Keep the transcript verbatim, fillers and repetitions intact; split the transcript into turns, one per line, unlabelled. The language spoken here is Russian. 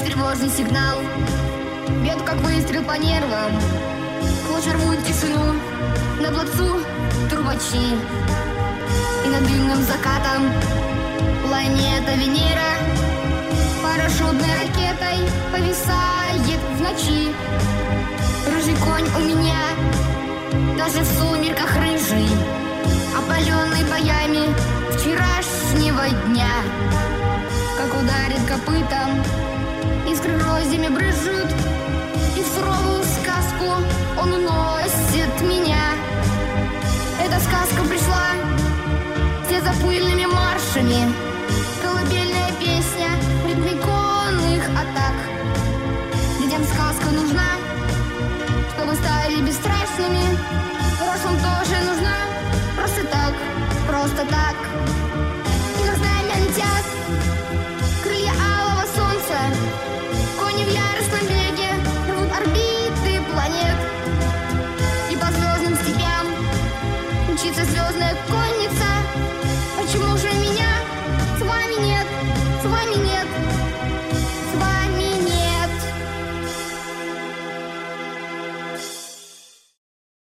в тревожный сигнал. Бьет, как выстрел по нервам. Клочья рвут тишину. На плацу трубачи. И над дымным закатом планета Венера парашютной ракетой повисает в ночи. Рыжий конь у меня, даже в сумерках рыжий, опаленный боями вчерашнего дня. Как ударит копытом, искры гроздями брызжут, и в суровую сказку он уносит меня. Эта сказка пришла все за пыльными маршами, колыбельная песня в ритме конных атак. Детям сказка нужна, чтобы стали бесстрашными. Взрослым тоже нужна, просто так, просто так. И над нами летят крылья алого солнца. Кони в яростном беге рвут орбиты планет. И по звездным степям мчится звездная конь.